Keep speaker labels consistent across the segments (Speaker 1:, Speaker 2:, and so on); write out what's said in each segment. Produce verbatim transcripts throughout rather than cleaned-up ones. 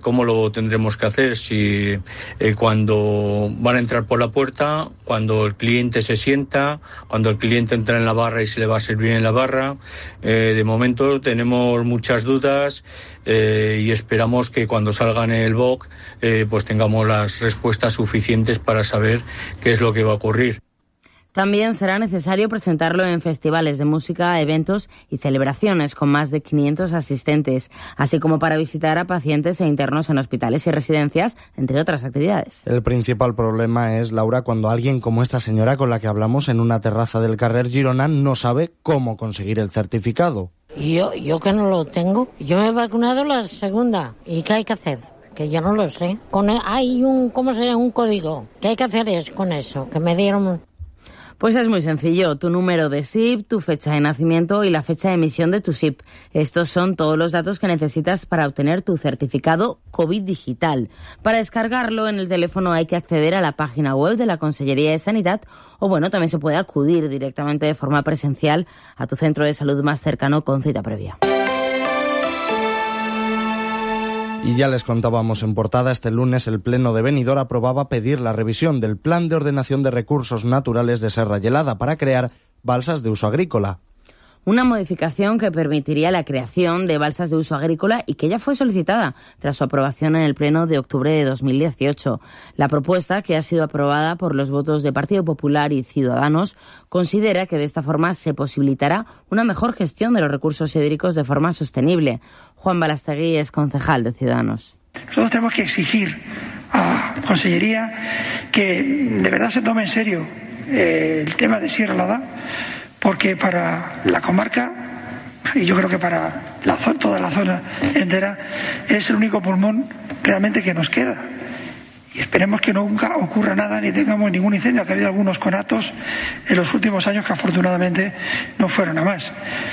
Speaker 1: ¿cómo lo tendremos que hacer? Si eh, cuando van a entrar por la puerta, cuando el cliente se sienta, cuando el cliente entra en la barra y se le va a servir en la barra. Eh, de momento tenemos muchas dudas eh, y esperamos que cuando salga en el B O C eh, pues tengamos las respuestas suficientes para saber qué es lo que va a ocurrir.
Speaker 2: También será necesario presentarlo en festivales de música, eventos y celebraciones con más de quinientos asistentes, así como para visitar a pacientes e internos en hospitales y residencias, entre otras actividades.
Speaker 3: El principal problema es, Laura, cuando alguien como esta señora con la que hablamos en una terraza del Carrer Girona no sabe cómo conseguir el certificado.
Speaker 4: Yo, yo que no lo tengo, yo me he vacunado la segunda. ¿Y qué hay que hacer? Que yo no lo sé. Con el, hay un, ¿cómo se llama? Un código. ¿Qué hay que hacer es con eso? Que me dieron...
Speaker 2: Pues es muy sencillo, tu número de S I P, tu fecha de nacimiento y la fecha de emisión de tu S I P. Estos son todos los datos que necesitas para obtener tu certificado COVID digital. Para descargarlo en el teléfono hay que acceder a la página web de la Consellería de Sanidad o bueno, también se puede acudir directamente de forma presencial a tu centro de salud más cercano con cita previa.
Speaker 3: Y ya les contábamos en portada, este lunes el Pleno de Benidorm aprobaba pedir la revisión del Plan de Ordenación de Recursos Naturales de Serra Gelada para crear balsas de uso agrícola.
Speaker 2: Una modificación que permitiría la creación de balsas de uso agrícola y que ya fue solicitada tras su aprobación en el Pleno de octubre de dos mil dieciocho. La propuesta, que ha sido aprobada por los votos de Partido Popular y Ciudadanos, considera que de esta forma se posibilitará una mejor gestión de los recursos hídricos de forma sostenible. Juan Balastegui es concejal de Ciudadanos.
Speaker 5: Nosotros tenemos que exigir a la Consellería que de verdad se tome en serio eh, el tema de Sierra Gelada, porque para la comarca, y yo creo que para la zona, toda la zona entera, es el único pulmón realmente que nos queda. Y esperemos que nunca ocurra nada ni tengamos ningún incendio, que ha habido algunos conatos en los últimos años que afortunadamente no fueron a más.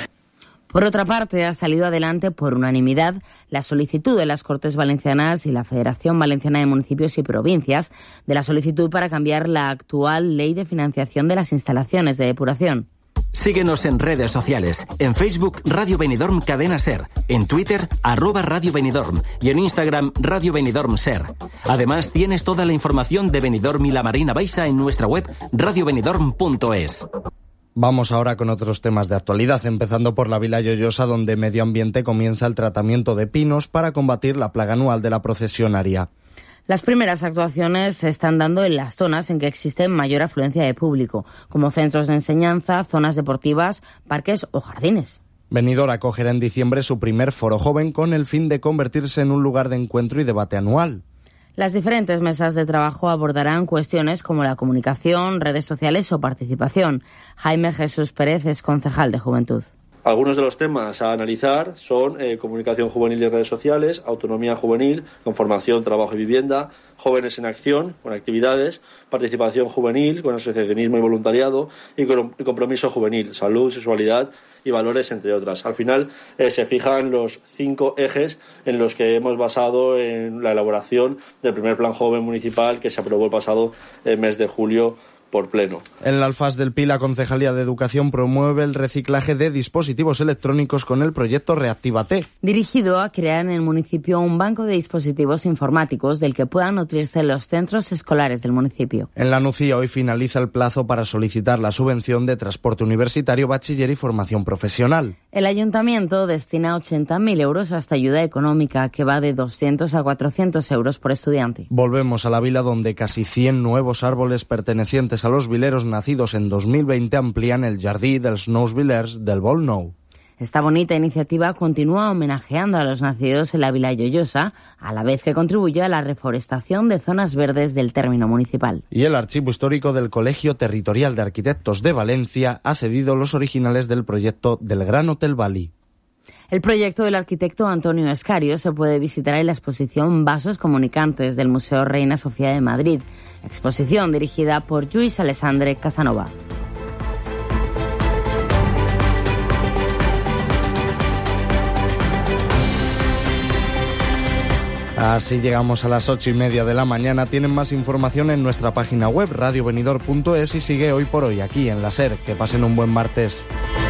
Speaker 2: Por otra parte, ha salido adelante por unanimidad la solicitud de las Cortes Valencianas y la Federación Valenciana de Municipios y Provincias de la solicitud para cambiar la actual ley de financiación de las instalaciones de depuración.
Speaker 6: Síguenos en redes sociales. En Facebook, Radio Benidorm Cadena Ser. En Twitter, arroba Radio Benidorm. Y en Instagram, Radio Benidorm Ser. Además, tienes toda la información de Benidorm y la Marina Baixa en nuestra web radio benidorm punto es.
Speaker 3: Vamos ahora con otros temas de actualidad, empezando por la Vila Lloyosa, donde Medio Ambiente comienza el tratamiento de pinos para combatir la plaga anual de la procesionaria.
Speaker 2: Las primeras actuaciones se están dando en las zonas en que existe mayor afluencia de público, como centros de enseñanza, zonas deportivas, parques o jardines.
Speaker 3: Benidorm acogerá en diciembre su primer foro joven con el fin de convertirse en un lugar de encuentro y debate anual.
Speaker 2: Las diferentes mesas de trabajo abordarán cuestiones como la comunicación, redes sociales o participación. Jaime Jesús Pérez es concejal de Juventud.
Speaker 7: Algunos de los temas a analizar son eh, comunicación juvenil y redes sociales, autonomía juvenil, con formación, trabajo y vivienda, jóvenes en acción, con actividades, participación juvenil, con asociacionismo y voluntariado, y con compromiso juvenil, salud, sexualidad y valores, entre otras. Al final eh, se fijan los cinco ejes en los que hemos basado en la elaboración del primer plan joven municipal que se aprobó el pasado eh, mes de julio por pleno.
Speaker 3: En la Alfaz del Pi, la Concejalía de Educación promueve el reciclaje de dispositivos electrónicos con el proyecto Reactívate,
Speaker 2: dirigido a crear en el municipio un banco de dispositivos informáticos del que puedan nutrirse los centros escolares del municipio.
Speaker 3: En la Nucía hoy finaliza el plazo para solicitar la subvención de transporte universitario, bachiller y formación profesional.
Speaker 2: El ayuntamiento destina ochenta mil euros a esta ayuda económica, que va de doscientos a cuatrocientos euros por estudiante.
Speaker 3: Volvemos a la vila, donde casi cien nuevos árboles pertenecientes a los vileros nacidos en dos mil veinte amplían el jardí dels nous vilers del Volnou.
Speaker 2: Esta bonita iniciativa continúa homenajeando a los nacidos en la Vila Lloyosa, a la vez que contribuye a la reforestación de zonas verdes del término municipal.
Speaker 3: Y el Archivo Histórico del Colegio Territorial de Arquitectos de Valencia ha cedido los originales del proyecto del Gran Hotel Bali.
Speaker 2: El proyecto del arquitecto Antonio Escario se puede visitar en la exposición Vasos Comunicantes del Museo Reina Sofía de Madrid, exposición dirigida por Lluís Alessandre Casanova.
Speaker 3: Así llegamos a las ocho y media de la mañana. Tienen más información en nuestra página web radio benidorm punto es y sigue Hoy por Hoy aquí en la SER. Que pasen un buen martes.